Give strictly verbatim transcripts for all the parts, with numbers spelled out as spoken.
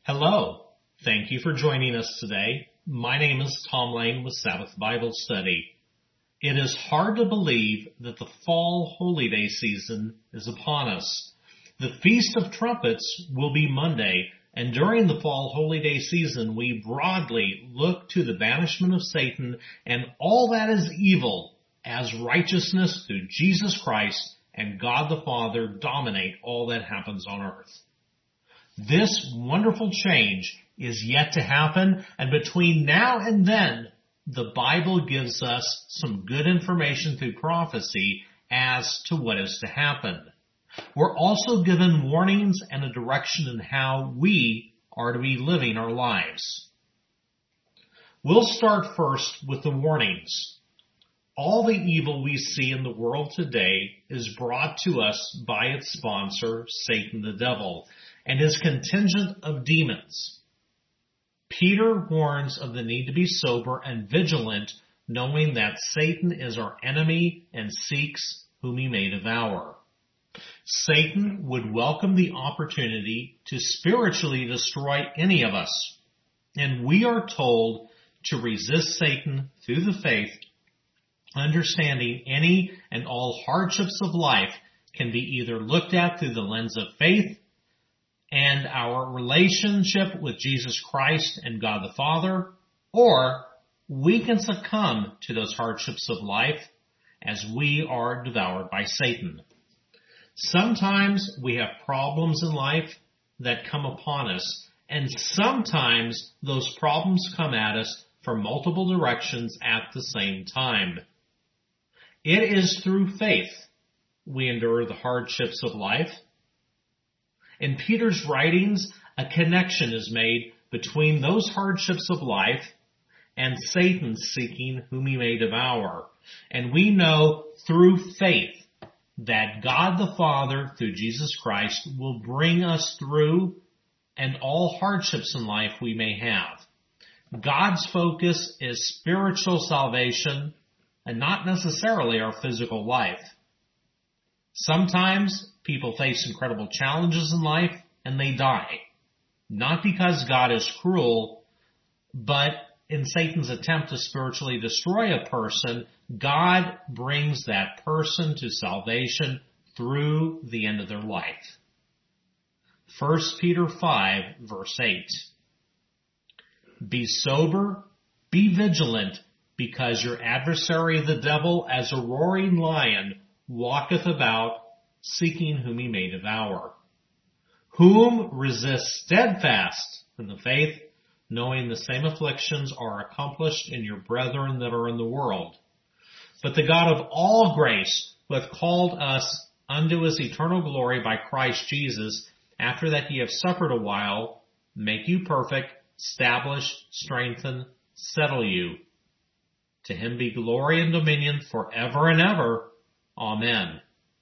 Hello. Thank you for joining us today. My name is Tom Lane with Sabbath Bible Study. It is hard to believe that the fall holy day season is upon us. The Feast of Trumpets will be Monday, and during the fall holy day season, we broadly look to the banishment of Satan and all that is evil as righteousness through Jesus Christ and God the Father dominate all that happens on earth. This wonderful change is yet to happen, and between now and then, the Bible gives us some good information through prophecy as to what is to happen. We're also given warnings and a direction in how we are to be living our lives. We'll start first with the warnings. All the evil we see in the world today is brought to us by its sponsor, Satan the devil, and his contingent of demons. Peter warns of the need to be sober and vigilant, knowing that Satan is our enemy and seeks whom he may devour. Satan would welcome the opportunity to spiritually destroy any of us, and we are told to resist Satan through the faith, understanding any and all hardships of life can be either looked at through the lens of faith and our relationship with Jesus Christ and God the Father, or we can succumb to those hardships of life as we are devoured by Satan. Sometimes we have problems in life that come upon us, and sometimes those problems come at us from multiple directions at the same time. It is through faith we endure the hardships of life. In Peter's writings, a connection is made between those hardships of life and Satan seeking whom he may devour. And we know through faith that God the Father, through Jesus Christ, will bring us through and all hardships in life we may have. God's focus is spiritual salvation and not necessarily our physical life. Sometimes people face incredible challenges in life and they die. Not because God is cruel, but in Satan's attempt to spiritually destroy a person, God brings that person to salvation through the end of their life. First Peter five, verse eight. Be sober, be vigilant, because your adversary the devil, as a roaring lion, walketh about, seeking whom he may devour. Whom resist steadfast in the faith, knowing the same afflictions are accomplished in your brethren that are in the world. But the God of all grace, who hath called us unto his eternal glory by Christ Jesus, after that ye have suffered a while, make you perfect, establish, strengthen, settle you. To him be glory and dominion forever and ever. Amen.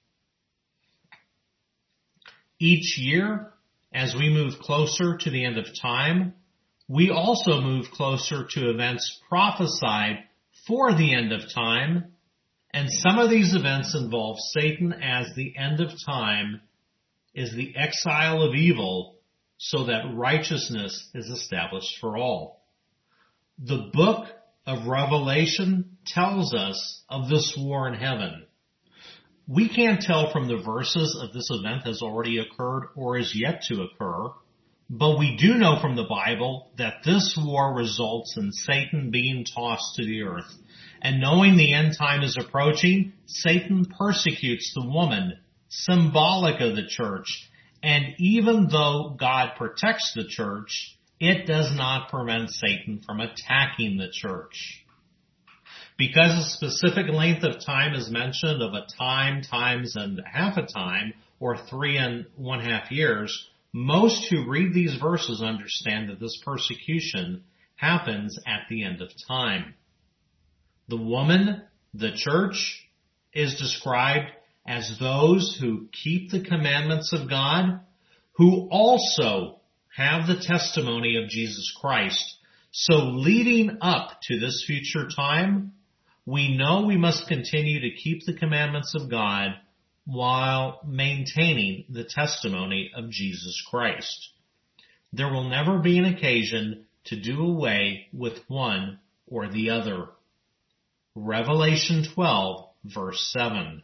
Each year, as we move closer to the end of time, we also move closer to events prophesied for the end of time, and some of these events involve Satan as the end of time is the exile of evil so that righteousness is established for all. The book of Revelation tells us of this war in heaven. We can't tell from the verses if this event has already occurred or is yet to occur, but we do know from the Bible that this war results in Satan being tossed to the earth. And knowing the end time is approaching, Satan persecutes the woman, symbolic of the church. And even though God protects the church, it does not prevent Satan from attacking the church. Because a specific length of time is mentioned of a time, times, and half a time, or three and one half years, most who read these verses understand that this persecution happens at the end of time. The woman, the church, is described as those who keep the commandments of God, who also have the testimony of Jesus Christ. So leading up to this future time, we know we must continue to keep the commandments of God while maintaining the testimony of Jesus Christ. There will never be an occasion to do away with one or the other. Revelation twelve, verse seven.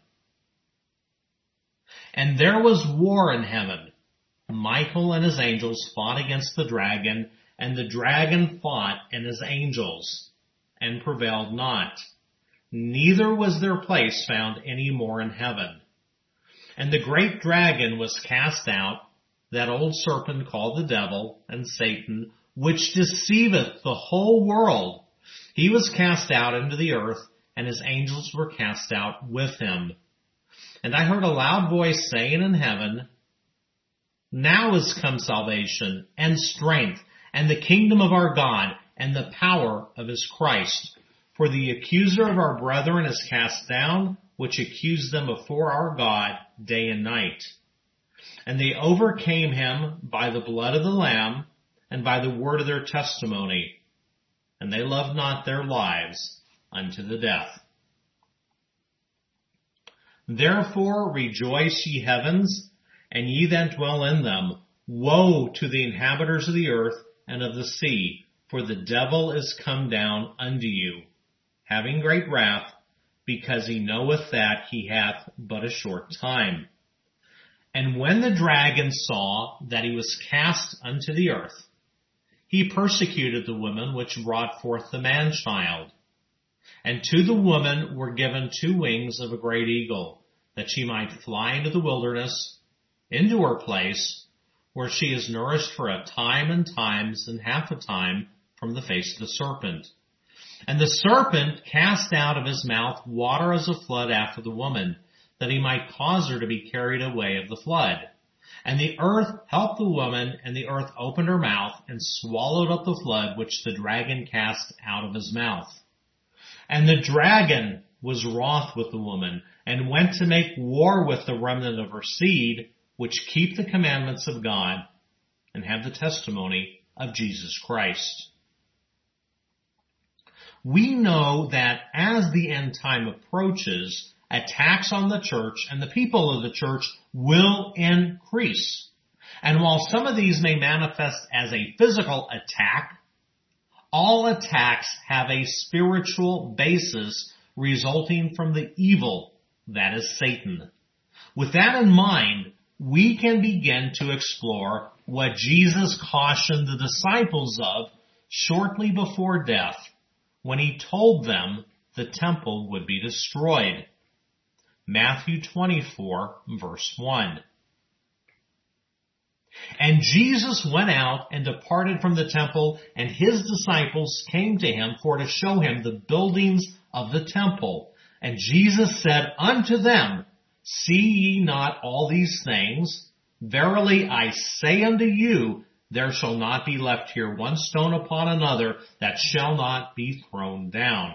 And there was war in heaven. Michael and his angels fought against the dragon, and the dragon fought and his angels, and prevailed not. Neither was their place found any more in heaven. And the great dragon was cast out, that old serpent called the devil and Satan, which deceiveth the whole world. He was cast out into the earth, and his angels were cast out with him. And I heard a loud voice saying in heaven, Now is come salvation and strength and the kingdom of our God and the power of his Christ. For the accuser of our brethren is cast down, which accused them before our God day and night. And they overcame him by the blood of the Lamb and by the word of their testimony. And they loved not their lives unto the death. Therefore rejoice, ye heavens, and ye that dwell in them. Woe to the inhabitants of the earth and of the sea, for the devil is come down unto you, having great wrath, because he knoweth that he hath but a short time. And when the dragon saw that he was cast unto the earth, he persecuted the woman which brought forth the man-child. And to the woman were given two wings of a great eagle, that she might fly into the wilderness, into her place, where she is nourished for a time and times and half a time from the face of the serpent. And the serpent cast out of his mouth water as a flood after the woman, that he might cause her to be carried away of the flood. And the earth helped the woman, and the earth opened her mouth and swallowed up the flood which the dragon cast out of his mouth. And the dragon was wroth with the woman, and went to make war with the remnant of her seed, which keep the commandments of God, and have the testimony of Jesus Christ. We know that as the end time approaches, attacks on the church and the people of the church will increase. And while some of these may manifest as a physical attack, all attacks have a spiritual basis resulting from the evil that is Satan. With that in mind, we can begin to explore what Jesus cautioned the disciples of shortly before death, when he told them the temple would be destroyed. Matthew twenty-four, verse one. And Jesus went out and departed from the temple, and his disciples came to him for to show him the buildings of the temple. And Jesus said unto them, See ye not all these things? Verily I say unto you, there shall not be left here one stone upon another that shall not be thrown down.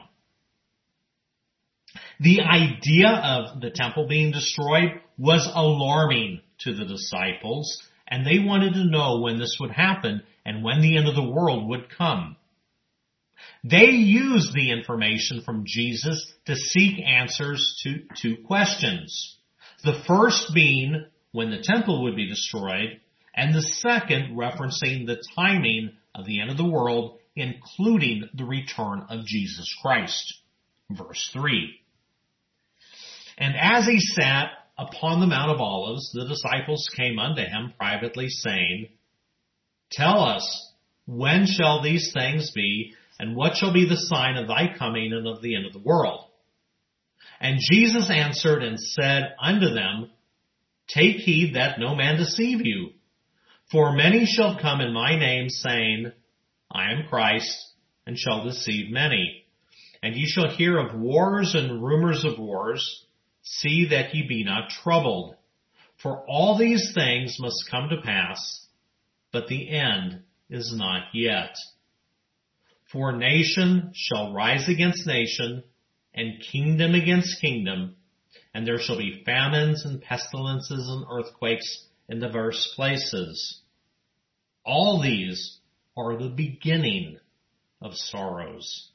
The idea of the temple being destroyed was alarming to the disciples, and they wanted to know when this would happen and when the end of the world would come. They used the information from Jesus to seek answers to two questions. The first being when the temple would be destroyed, and the second referencing the timing of the end of the world, including the return of Jesus Christ. Verse three. And as he sat upon the Mount of Olives, the disciples came unto him privately, saying, Tell us, when shall these things be, and what shall be the sign of thy coming and of the end of the world? And Jesus answered and said unto them, Take heed that no man deceive you. For many shall come in my name, saying, I am Christ, and shall deceive many. And ye shall hear of wars and rumors of wars. See that ye be not troubled. For all these things must come to pass, but the end is not yet. For nation shall rise against nation, and kingdom against kingdom, and there shall be famines and pestilences and earthquakes in diverse places. All these are the beginning of sorrows.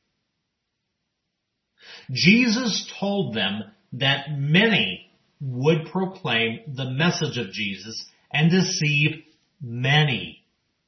Jesus told them that many would proclaim the message of Jesus and deceive many.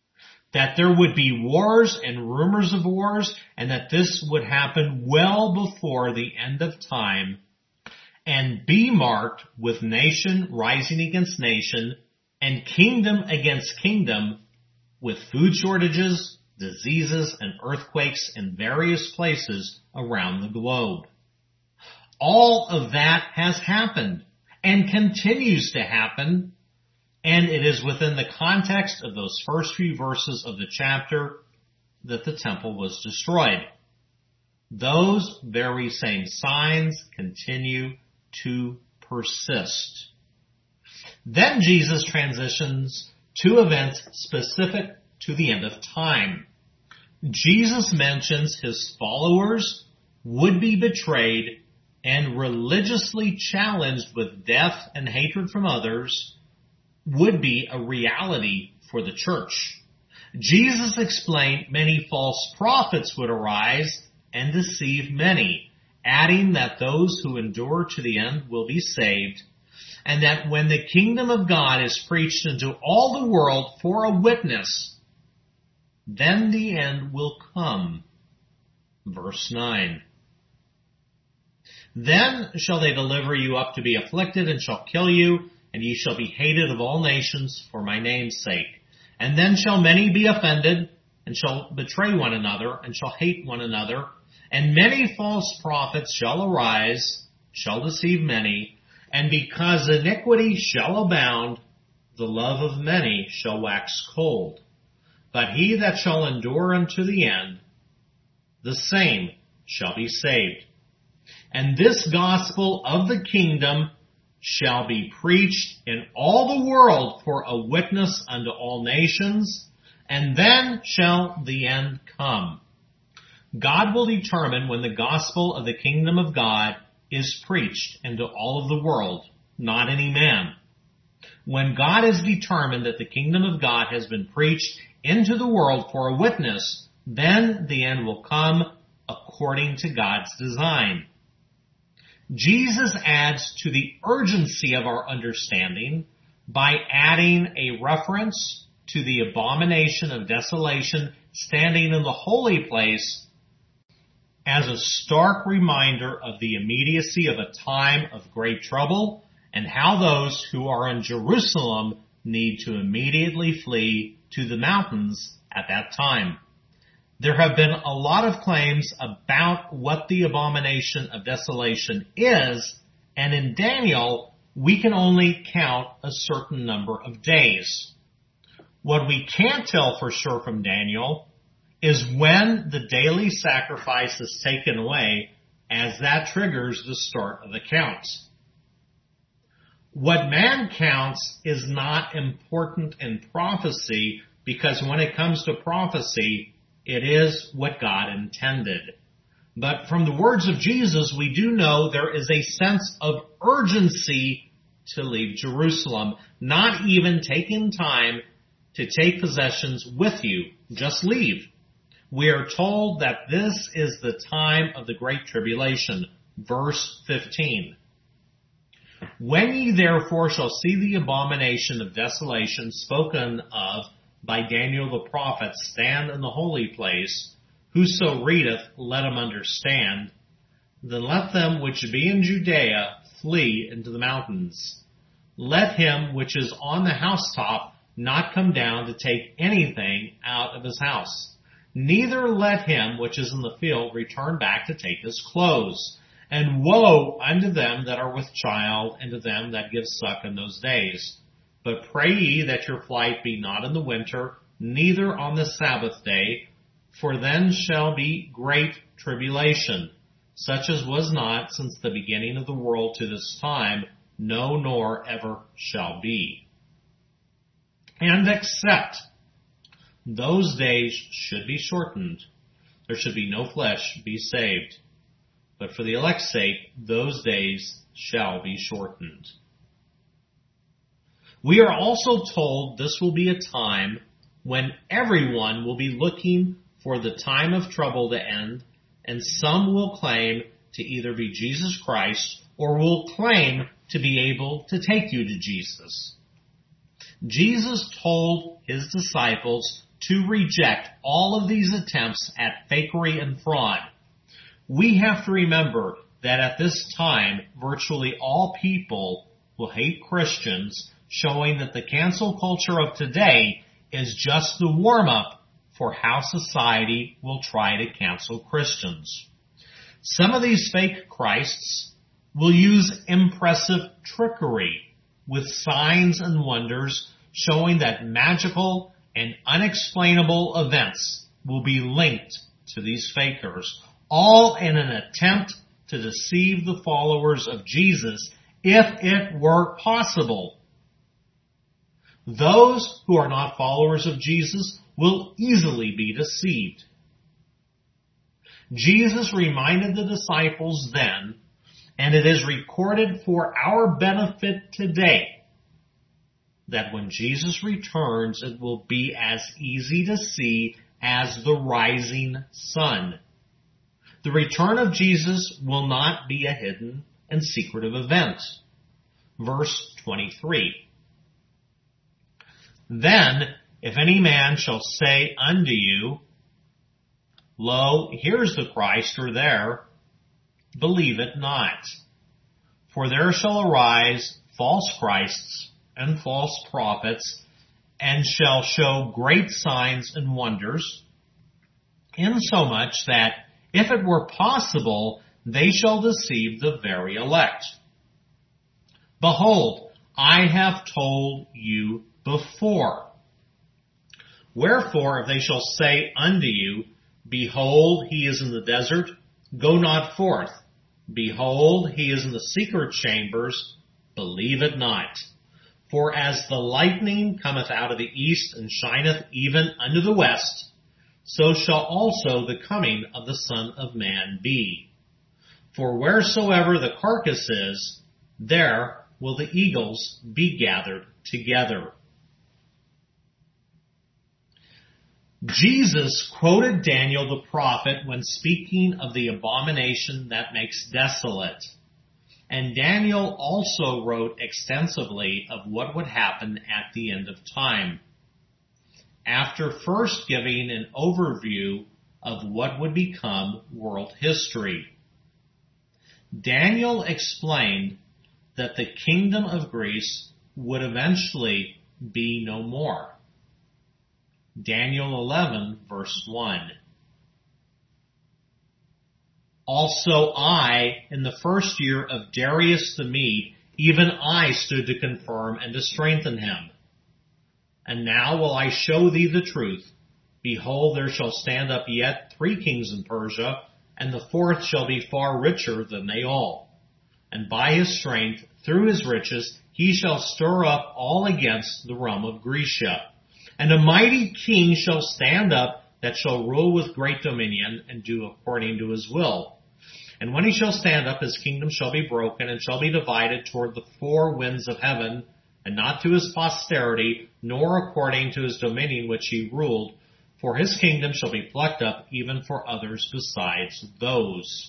that there would be wars and rumors of wars, and that this would happen well before the end of time, and be marked with nation rising against nation, and kingdom against kingdom, with food shortages, diseases, and earthquakes in various places around the globe. All of that has happened and continues to happen, and it is within the context of those first few verses of the chapter that the temple was destroyed. Those very same signs continue to persist. Then Jesus transitions to events specific to the end of time. Jesus mentions his followers would be betrayed and religiously challenged with death and hatred from others would be a reality for the church. Jesus explained many false prophets would arise and deceive many, adding that those who endure to the end will be saved, and that when the kingdom of God is preached into all the world for a witness, then the end will come. Verse nine. Then shall they deliver you up to be afflicted, and shall kill you, and ye shall be hated of all nations for my name's sake. And then shall many be offended, and shall betray one another, and shall hate one another. And many false prophets shall arise, shall deceive many. And because iniquity shall abound, the love of many shall wax cold. But he that shall endure unto the end, the same shall be saved. And this gospel of the kingdom shall be preached in all the world for a witness unto all nations, and then shall the end come. God will determine when the gospel of the kingdom of God is preached into all of the world, not any man. When God has determined that the kingdom of God has been preached into the world for a witness, then the end will come according to God's design. Jesus adds to the urgency of our understanding by adding a reference to the abomination of desolation standing in the holy place as a stark reminder of the immediacy of a time of great trouble and how those who are in Jerusalem need to immediately flee to the mountains at that time. There have been a lot of claims about what the abomination of desolation is, and in Daniel, we can only count a certain number of days. What we can't tell for sure from Daniel is when the daily sacrifice is taken away, as that triggers the start of the counts. What man counts is not important in prophecy, because when it comes to prophecy, it is what God intended. But from the words of Jesus, we do know there is a sense of urgency to leave Jerusalem, not even taking time to take possessions with you. Just leave. We are told that this is the time of the Great Tribulation. Verse fifteen. When ye therefore shall see the abomination of desolation spoken of by Daniel the prophet stand in the holy place, whoso readeth, let him understand. Then let them which be in Judea flee into the mountains. Let him which is on the housetop not come down to take anything out of his house. Neither let him which is in the field return back to take his clothes. And woe unto them that are with child, and to them that give suck in those days. But pray ye that your flight be not in the winter, neither on the Sabbath day, for then shall be great tribulation, such as was not since the beginning of the world to this time, no, nor ever shall be. And except those days should be shortened, there should be no flesh be saved. But for the elect's sake, those days shall be shortened. We are also told this will be a time when everyone will be looking for the time of trouble to end, and some will claim to either be Jesus Christ or will claim to be able to take you to Jesus. Jesus told his disciples to reject all of these attempts at fakery and fraud. We have to remember that at this time, virtually all people will hate Christians, showing that the cancel culture of today is just the warm-up for how society will try to cancel Christians. Some of these fake Christs will use impressive trickery with signs and wonders showing that magical and unexplainable events will be linked to these fakers, all in an attempt to deceive the followers of Jesus if it were possible. Those who are not followers of Jesus will easily be deceived. Jesus reminded the disciples then, and it is recorded for our benefit today, that when Jesus returns, it will be as easy to see as the rising sun. The return of Jesus will not be a hidden and secretive event. Verse twenty-three. Then, if any man shall say unto you, Lo, here's the Christ, or there, believe it not. For there shall arise false Christs and false prophets, and shall show great signs and wonders, insomuch that, if it were possible, they shall deceive the very elect. Behold, I have told you before. Wherefore, if they shall say unto you, Behold, he is in the desert, go not forth. Behold, he is in the secret chambers, believe it not. For as the lightning cometh out of the east and shineth even unto the west, so shall also the coming of the Son of Man be. For wheresoever the carcass is, there will the eagles be gathered together. Jesus quoted Daniel the prophet when speaking of the abomination that makes desolate. And Daniel also wrote extensively of what would happen at the end of time. After first giving an overview of what would become world history, Daniel explained that the kingdom of Greece would eventually be no more. Daniel eleven, verse one. Also I, in the first year of Darius the Mede, even I stood to confirm and to strengthen him. And now will I show thee the truth. Behold, there shall stand up yet three kings in Persia, and the fourth shall be far richer than they all. And by his strength, through his riches, he shall stir up all against the realm of Grecia. And a mighty king shall stand up that shall rule with great dominion and do according to his will. And when he shall stand up, his kingdom shall be broken and shall be divided toward the four winds of heaven, and not to his posterity, nor according to his dominion which he ruled, for his kingdom shall be plucked up even for others besides those.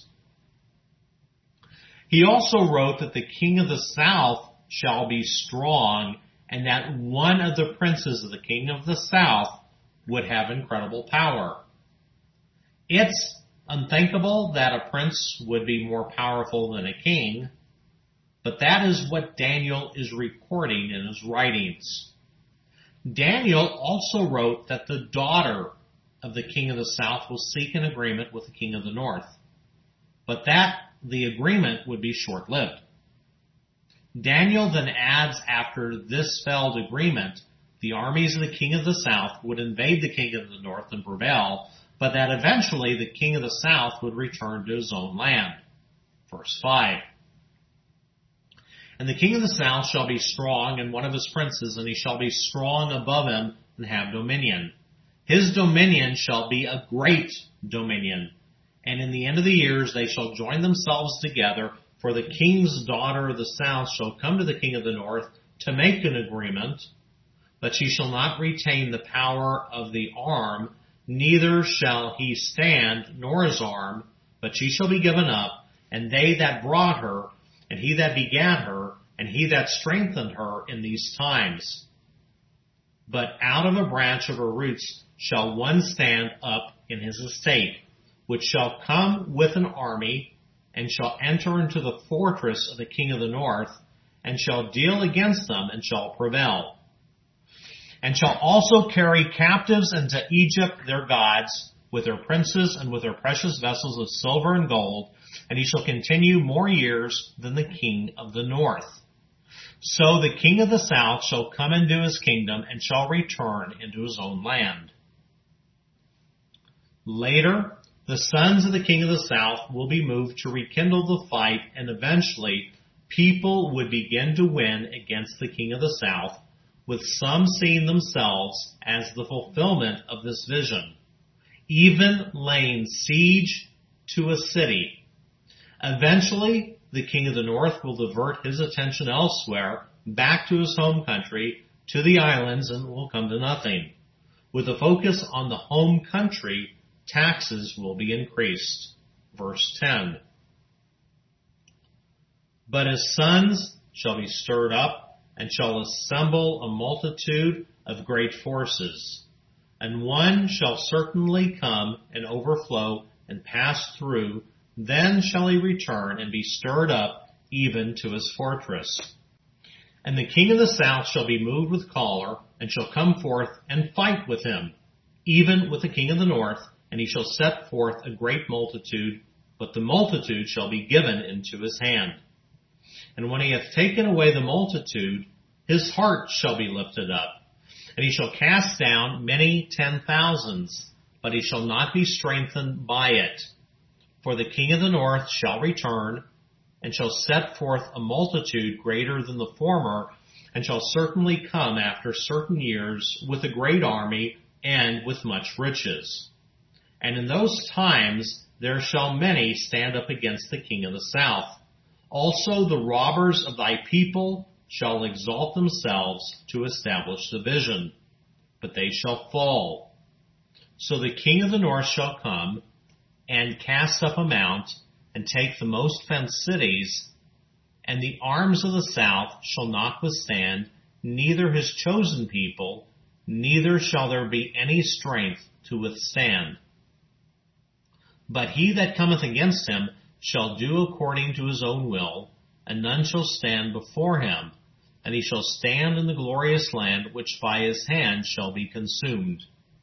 He also wrote that the king of the south shall be strong, and that one of the princes of the king of the south would have incredible power. It's unthinkable that a prince would be more powerful than a king, but that is what Daniel is recording in his writings. Daniel also wrote that the daughter of the king of the south will seek an agreement with the king of the north, but that the agreement would be short-lived. Daniel then adds, after this failed agreement, the armies of the king of the south would invade the king of the north and prevail, but that eventually the king of the south would return to his own land. Verse five. And the king of the south shall be strong, and one of his princes, and he shall be strong above him, and have dominion. His dominion shall be a great dominion. And in the end of the years they shall join themselves together, for the king's daughter of the south shall come to the king of the north to make an agreement, but she shall not retain the power of the arm, neither shall he stand, nor his arm, but she shall be given up, and they that brought her, and he that begat her, and he that strengthened her in these times. But out of a branch of her roots shall one stand up in his estate, which shall come with an army, and shall enter into the fortress of the king of the north, and shall deal against them, and shall prevail. And shall also carry captives into Egypt their gods, with their princes and with their precious vessels of silver and gold, and he shall continue more years than the king of the north. So the king of the south shall come into his kingdom, and shall return into his own land. Later, the sons of the king of the south will be moved to rekindle the fight, and eventually people would begin to win against the king of the south, with some seeing themselves as the fulfillment of this vision, even laying siege to a city. Eventually, the king of the north will divert his attention elsewhere, back to his home country, to the islands, and will come to nothing. With a focus on the home country, taxes will be increased. Verse ten. But his sons shall be stirred up, and shall assemble a multitude of great forces. And one shall certainly come and overflow and pass through, then shall he return and be stirred up even to his fortress. And the king of the south shall be moved with choler, and shall come forth and fight with him, even with the king of the north, and he shall set forth a great multitude, but the multitude shall be given into his hand. And when he hath taken away the multitude, his heart shall be lifted up, and he shall cast down many ten thousands, but he shall not be strengthened by it. For the king of the north shall return, and shall set forth a multitude greater than the former, and shall certainly come after certain years with a great army and with much riches. And in those times there shall many stand up against the king of the south. Also the robbers of thy people shall exalt themselves to establish the vision, but they shall fall. So the king of the north shall come, and cast up a mount, and take the most fenced cities, and the arms of the south shall not withstand, neither his chosen people, neither shall there be any strength to withstand. But he that cometh against him shall do according to his own will, and none shall stand before him, and he shall stand in the glorious land which by his hand shall be consumed.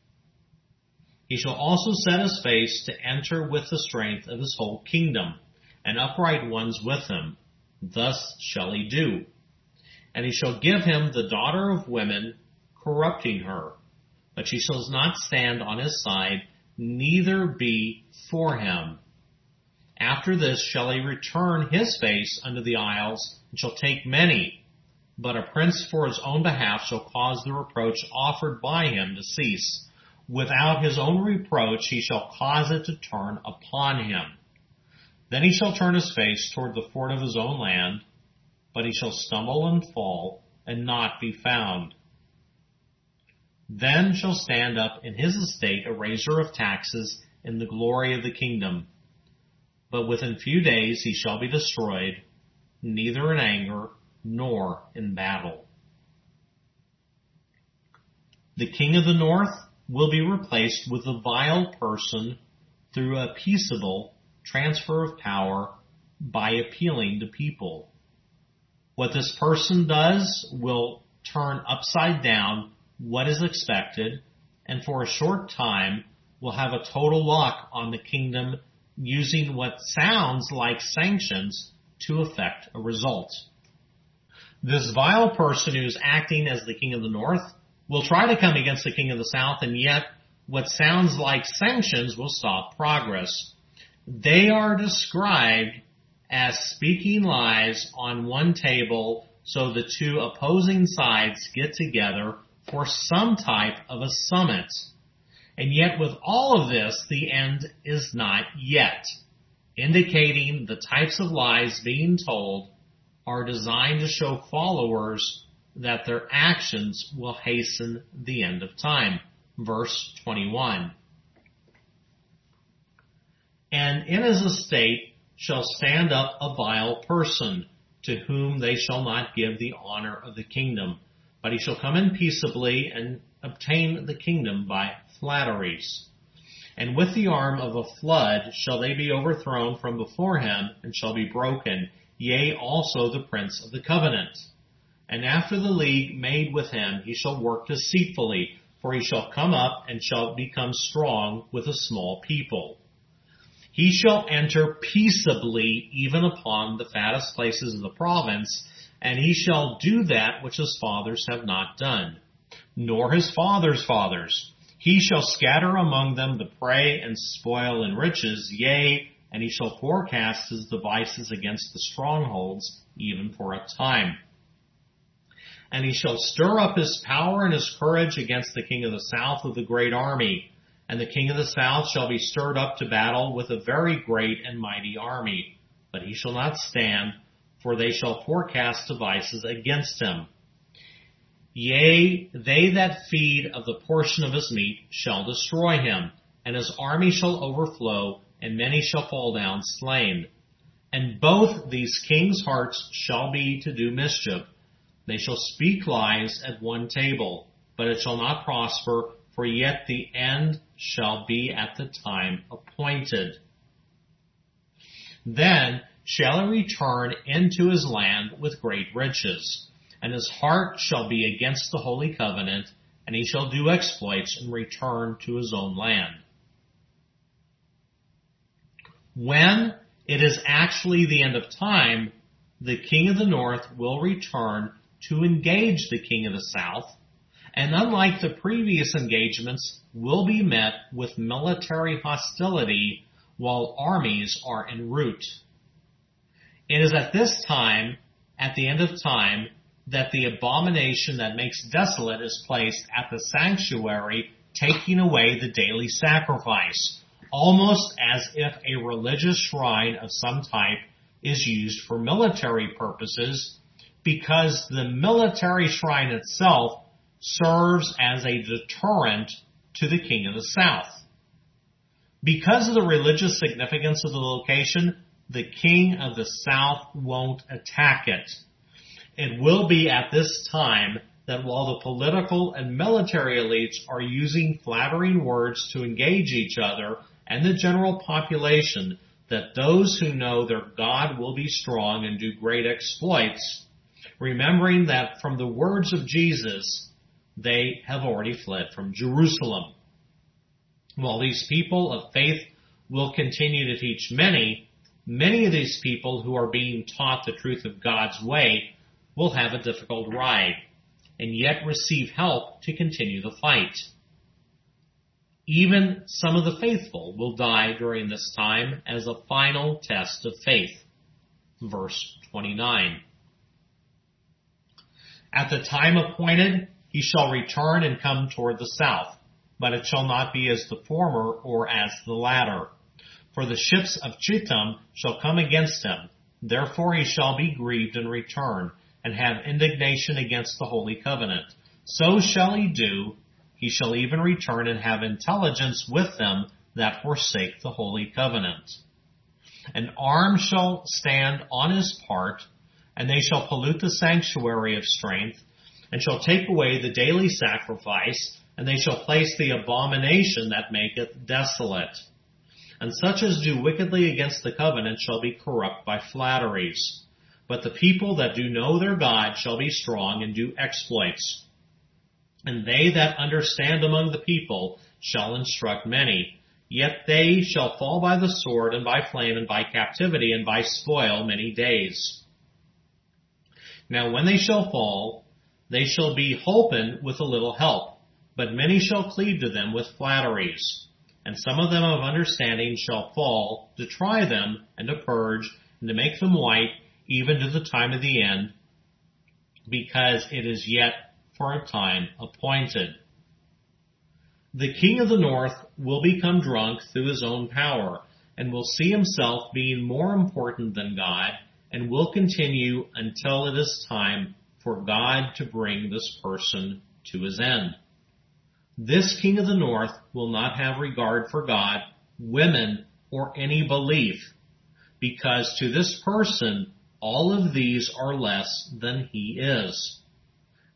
He shall also set his face to enter with the strength of his whole kingdom, and upright ones with him. Thus shall he do. And he shall give him the daughter of women, corrupting her. But she shall not stand on his side, neither be for him. After this shall he return his face unto the isles, and shall take many. But a prince for his own behalf shall cause the reproach offered by him to cease. Without his own reproach he shall cause it to turn upon him. Then he shall turn his face toward the fort of his own land, but he shall stumble and fall, and not be found. Then shall stand up in his estate a raiser of taxes in the glory of the kingdom. But within few days he shall be destroyed, neither in anger nor in battle. The king of the north will be replaced with a vile person through a peaceable transfer of power by appealing to people. What this person does will turn upside down what is expected, and for a short time will have a total lock on the kingdom, using what sounds like sanctions to effect a result. This vile person who is acting as the king of the north will try to come against the king of the south, and yet what sounds like sanctions will stop progress. They are described as speaking lies on one table, so the two opposing sides get together for some type of a summit. And yet with all of this, the end is not yet, indicating the types of lies being told are designed to show followers that their actions will hasten the end of time. Verse twenty-one. And in his estate shall stand up a vile person, to whom they shall not give the honor of the kingdom. But he shall come in peaceably, and obtain the kingdom by flatteries. And with the arm of a flood shall they be overthrown from before him, and shall be broken, yea, also the prince of the covenant. And after the league made with him, he shall work deceitfully, for he shall come up and shall become strong with a small people. He shall enter peaceably even upon the fattest places of the province, and he shall do that which his fathers have not done, nor his fathers' fathers. He shall scatter among them the prey and spoil and riches, yea, and he shall forecast his devices against the strongholds, even for a time. And he shall stir up his power and his courage against the king of the south with a great army. And the king of the south shall be stirred up to battle with a very great and mighty army. But he shall not stand, for they shall forecast devices against him. Yea, they that feed of the portion of his meat shall destroy him, and his army shall overflow, and many shall fall down slain. And both these kings' hearts shall be to do mischief. They shall speak lies at one table, but it shall not prosper, for yet the end shall be at the time appointed. Then shall he return into his land with great riches, and his heart shall be against the holy covenant, and he shall do exploits and return to his own land. When it is actually the end of time, the king of the north will return to engage the king of the south, and unlike the previous engagements, will be met with military hostility while armies are en route. It is at this time, at the end of time, that the abomination that makes desolate is placed at the sanctuary, taking away the daily sacrifice, almost as if a religious shrine of some type is used for military purposes, because the military shrine itself serves as a deterrent to the king of the south. Because of the religious significance of the location, the king of the south won't attack it. It will be at this time that while the political and military elites are using flattering words to engage each other and the general population, that those who know their God will be strong and do great exploits, remembering that from the words of Jesus, they have already fled from Jerusalem. While these people of faith will continue to teach many, many of these people who are being taught the truth of God's way will have a difficult ride, and yet receive help to continue the fight. Even some of the faithful will die during this time as a final test of faith. Verse twenty-nine. At the time appointed, he shall return and come toward the south, but it shall not be as the former or as the latter. For the ships of Chittim shall come against him. Therefore he shall be grieved and return, and have indignation against the holy covenant. So shall he do. He shall even return and have intelligence with them that forsake the holy covenant. An arm shall stand on his part, and they shall pollute the sanctuary of strength, and shall take away the daily sacrifice, and they shall place the abomination that maketh desolate. And such as do wickedly against the covenant shall be corrupt by flatteries. But the people that do know their God shall be strong and do exploits. And they that understand among the people shall instruct many. Yet they shall fall by the sword and by flame and by captivity and by spoil many days. Now when they shall fall, they shall be holpen with a little help, but many shall cleave to them with flatteries. And some of them of understanding shall fall, to try them, and to purge, and to make them white, even to the time of the end, because it is yet for a time appointed. The king of the north will become drunk through his own power, and will see himself being more important than God, and will continue until it is time for God to bring this person to his end. This king of the north will not have regard for God, women, or any belief, because to this person all of these are less than he is.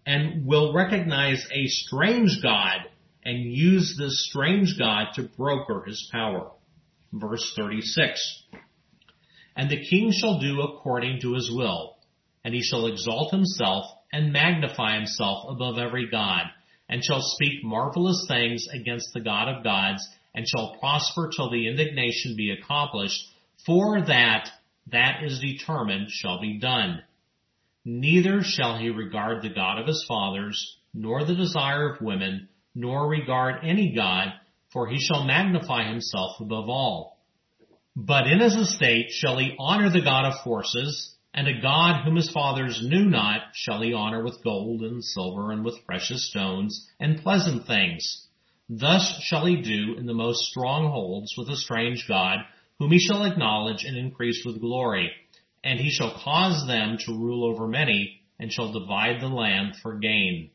and will recognize a strange God and use this strange God to broker his power. Verse thirty-six. And the king shall do according to his will, and he shall exalt himself and magnify himself above every god, and shall speak marvelous things against the God of gods, and shall prosper till the indignation be accomplished, for that that is determined shall be done. Neither shall he regard the God of his fathers, nor the desire of women, nor regard any god, for he shall magnify himself above all. But in his estate shall he honor the God of forces, and a God whom his fathers knew not shall he honor with gold and silver and with precious stones and pleasant things. Thus shall he do in the most strongholds with a strange God, whom he shall acknowledge and increase with glory. And he shall cause them to rule over many, and shall divide the land for gain.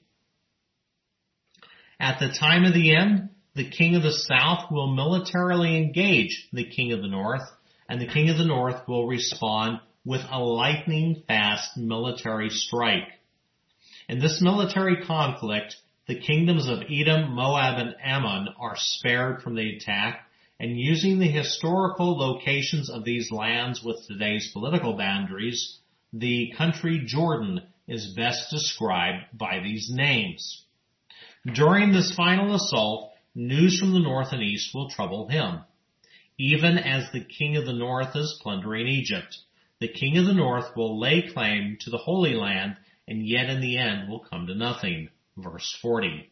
At the time of the end, the king of the south will militarily engage the king of the north, and the king of the north will respond with a lightning-fast military strike. In this military conflict, the kingdoms of Edom, Moab, and Ammon are spared from the attack, and using the historical locations of these lands with today's political boundaries, the country Jordan is best described by these names. During this final assault, news from the north and east will trouble him, even as the king of the north is plundering Egypt. The king of the north will lay claim to the Holy Land, and yet in the end will come to nothing. Verse forty.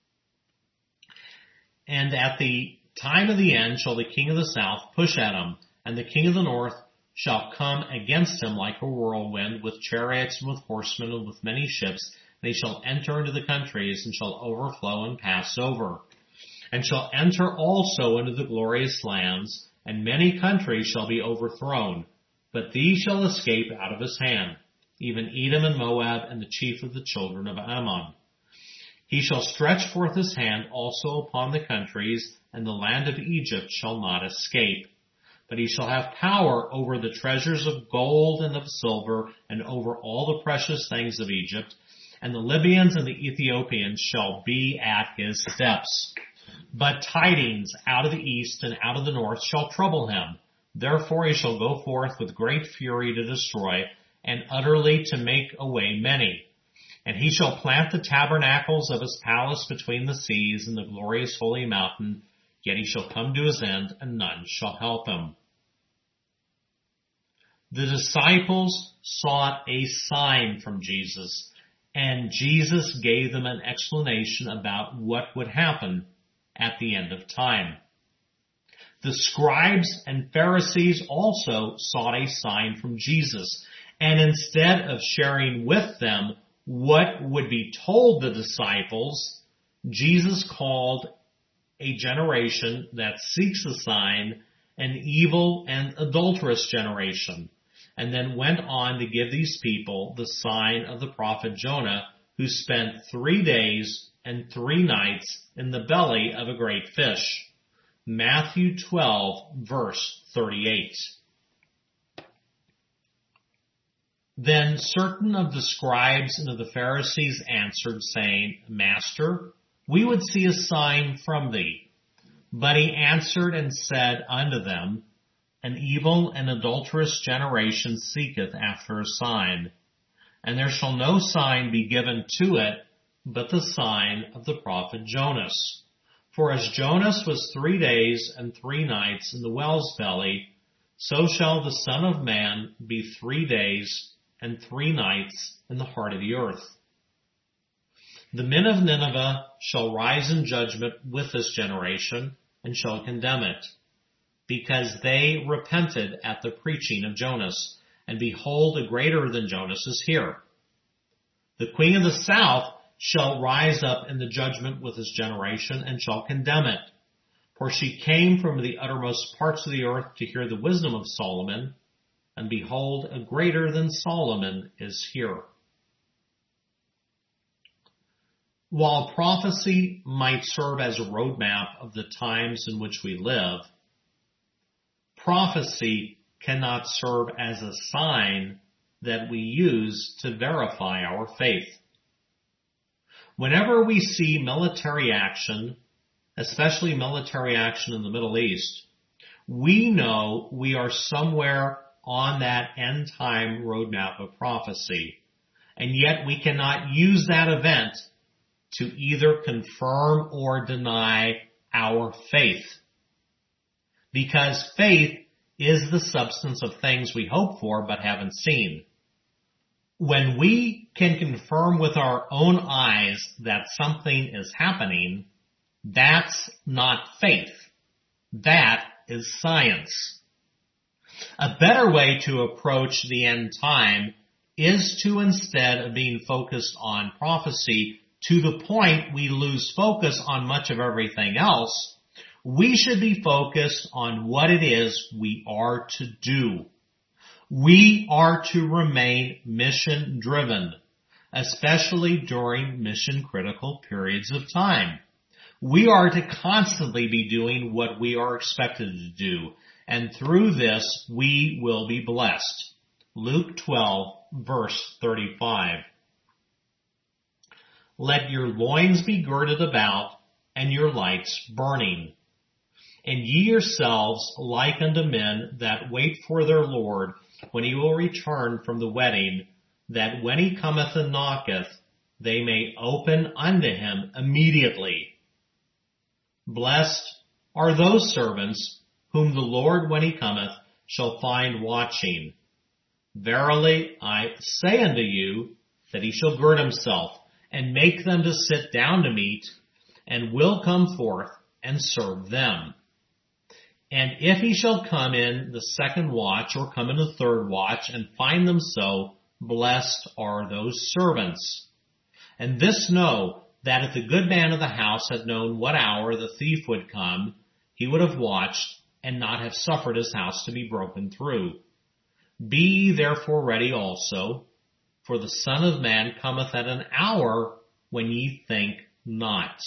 And at the time of the end shall the king of the south push at him, and the king of the north shall come against him like a whirlwind, with chariots and with horsemen and with many ships. And he shall enter into the countries, and shall overflow and pass over, and shall enter also into the glorious lands, and many countries shall be overthrown. But these shall escape out of his hand, even Edom and Moab and the chief of the children of Ammon. He shall stretch forth his hand also upon the countries, and the land of Egypt shall not escape. But he shall have power over the treasures of gold and of silver, and over all the precious things of Egypt, and the Libyans and the Ethiopians shall be at his steps. But tidings out of the east and out of the north shall trouble him. Therefore he shall go forth with great fury to destroy, and utterly to make away many. And he shall plant the tabernacles of his palace between the seas and the glorious holy mountain, yet he shall come to his end, and none shall help him. The disciples sought a sign from Jesus, and Jesus gave them an explanation about what would happen at the end of time. The scribes and Pharisees also sought a sign from Jesus, and instead of sharing with them what would be told the disciples, Jesus called a generation that seeks a sign an evil and adulterous generation, and then went on to give these people the sign of the prophet Jonah, who spent three days and three nights in the belly of a great fish. Matthew twelve, verse thirty-eight. Then certain of the scribes and of the Pharisees answered, saying, Master, we would see a sign from thee. But he answered and said unto them, An evil and adulterous generation seeketh after a sign, and there shall no sign be given to it but the sign of the prophet Jonas. For as Jonas was three days and three nights in the whale's belly, so shall the Son of Man be three days and three nights in the heart of the earth. The men of Nineveh shall rise in judgment with this generation, and shall condemn it, because they repented at the preaching of Jonas, and behold, a greater than Jonas is here. The queen of the south shall rise up in the judgment with this generation, and shall condemn it. For she came from the uttermost parts of the earth to hear the wisdom of Solomon, and behold, a greater than Solomon is here. While prophecy might serve as a roadmap of the times in which we live, prophecy cannot serve as a sign that we use to verify our faith. Whenever we see military action, especially military action in the Middle East, we know we are somewhere on that end time roadmap of prophecy. And yet we cannot use that event to either confirm or deny our faith. Because faith is the substance of things we hope for but haven't seen. When we can confirm with our own eyes that something is happening, that's not faith. That is science. A better way to approach the end time is to, instead of being focused on prophecy to the point we lose focus on much of everything else, we should be focused on what it is we are to do. We are to remain mission driven, especially during mission critical periods of time. We are to constantly be doing what we are expected to do, and through this we will be blessed. Luke twelve, verse thirty-five. Let your loins be girded about, and your lights burning. And ye yourselves like unto men that wait for their Lord, when he will return from the wedding, that when he cometh and knocketh, they may open unto him immediately. Blessed are those servants whom the Lord, when he cometh, shall find watching. Verily I say unto you, that he shall gird himself, and make them to sit down to meat, and will come forth and serve them. And if he shall come in the second watch, or come in the third watch, and find them so, blessed are those servants. And this know, that if the good man of the house had known what hour the thief would come, he would have watched, and not have suffered his house to be broken through. Be ye therefore ready also, for the Son of Man cometh at an hour when ye think not.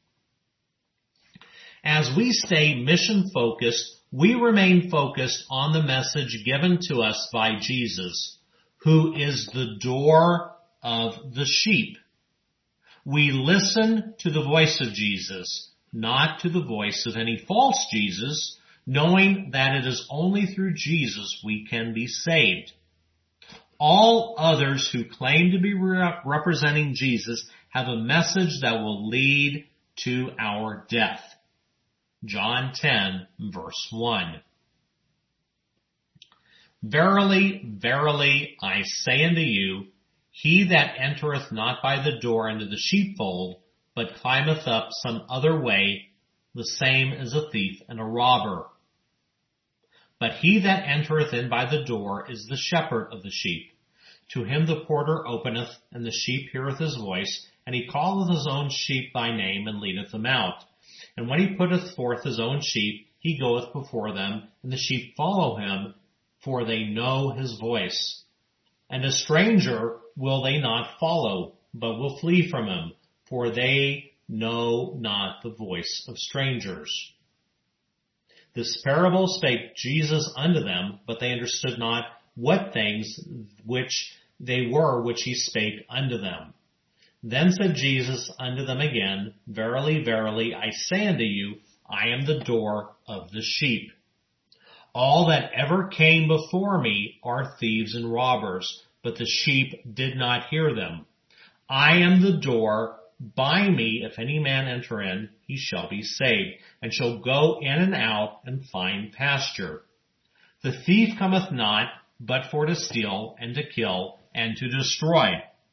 As we stay mission-focused, we remain focused on the message given to us by Jesus, who is the door of the sheep. We listen to the voice of Jesus, not to the voice of any false Jesus, knowing that it is only through Jesus we can be saved. All others who claim to be rep- representing Jesus have a message that will lead to our death. John ten, verse one. Verily, verily, I say unto you, he that entereth not by the door into the sheepfold, but climbeth up some other way, the same is a thief and a robber. But he that entereth in by the door is the shepherd of the sheep. To him the porter openeth, and the sheep heareth his voice, and he calleth his own sheep by name, and leadeth them out. And when he putteth forth his own sheep, he goeth before them, and the sheep follow him, for they know his voice. And a stranger will they not follow, but will flee from him, for they know not the voice of strangers. This parable spake Jesus unto them, but they understood not what things which they were which he spake unto them. Then said Jesus unto them again, Verily, verily, I say unto you, I am the door of the sheep. All that ever came before me are thieves and robbers, but the sheep did not hear them. I am the door. By me, if any man enter in, he shall be saved, and shall go in and out and find pasture. The thief cometh not, but for to steal, and to kill, and to destroy.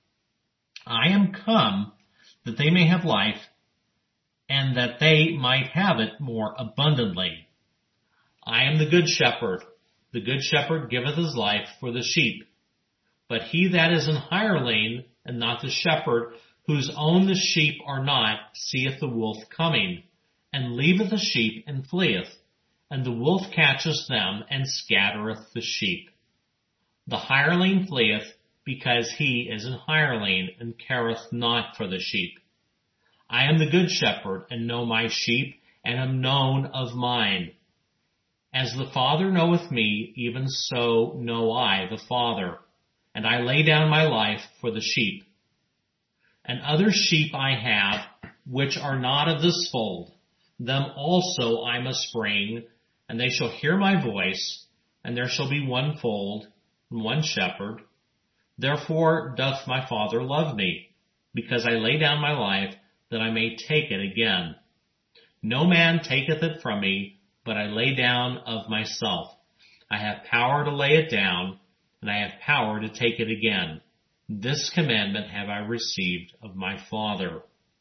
I am come, that they may have life, and that they might have it more abundantly. I am the good shepherd. The good shepherd giveth his life for the sheep. But he that is an hireling, and not the shepherd, whose own the sheep are not, seeth the wolf coming, and leaveth the sheep, and fleeth. And the wolf catcheth them, and scattereth the sheep. The hireling fleeth, because he is an hireling, and careth not for the sheep. I am the good shepherd, and know my sheep, and am known of mine. As the Father knoweth me, even so know I the Father, and I lay down my life for the sheep. And other sheep I have, which are not of this fold. Them also I must bring, and they shall hear my voice, and there shall be one fold, and one shepherd. Therefore doth my Father love me, because I lay down my life, that I may take it again. No man taketh it from me, but I lay down of myself. I have power to lay it down, and I have power to take it again. This commandment have I received of my Father.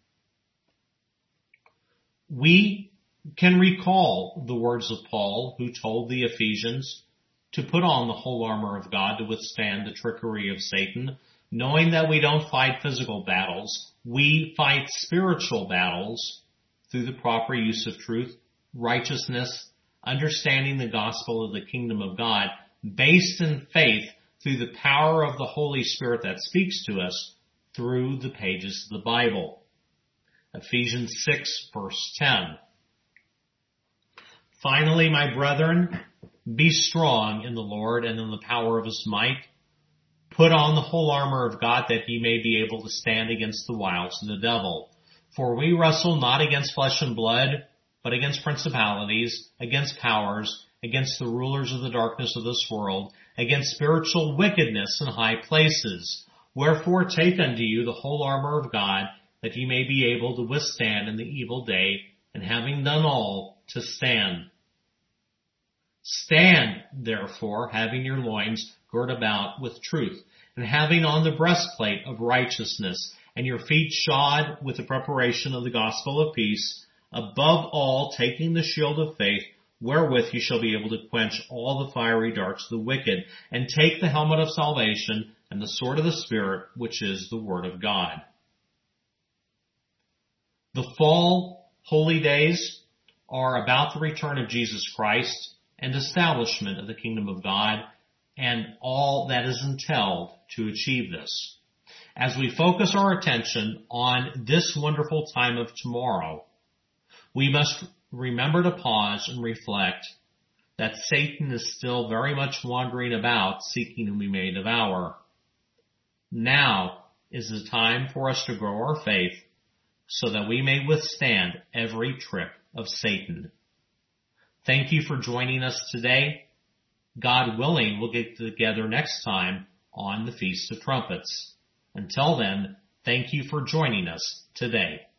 We can recall the words of Paul, who told the Ephesians to put on the whole armor of God to withstand the trickery of Satan, knowing that we don't fight physical battles. We fight spiritual battles through the proper use of truth, righteousness, understanding the gospel of the kingdom of God, based in faith through the power of the Holy Spirit that speaks to us through the pages of the Bible. Ephesians six, verse ten. Finally, my brethren, be strong in the Lord and in the power of his might. Put on the whole armor of God, that ye may be able to stand against the wiles of the devil. For we wrestle not against flesh and blood, but against principalities, against powers, against the rulers of the darkness of this world, against spiritual wickedness in high places. Wherefore take unto you the whole armor of God, that ye may be able to withstand in the evil day, and having done all, to stand. Stand, therefore, having your loins girt about with truth, and having on the breastplate of righteousness, and your feet shod with the preparation of the gospel of peace, above all taking the shield of faith, wherewith you shall be able to quench all the fiery darts of the wicked, and take the helmet of salvation and the sword of the Spirit, which is the word of God. The fall holy days are about the return of Jesus Christ and establishment of the kingdom of God, and all that is entailed to achieve this. As we focus our attention on this wonderful time of tomorrow, we must remember to pause and reflect that Satan is still very much wandering about, seeking whom he may devour. Now is the time for us to grow our faith so that we may withstand every trick of Satan. Thank you for joining us today. God willing, we'll get together next time on the Feast of Trumpets. Until then, thank you for joining us today.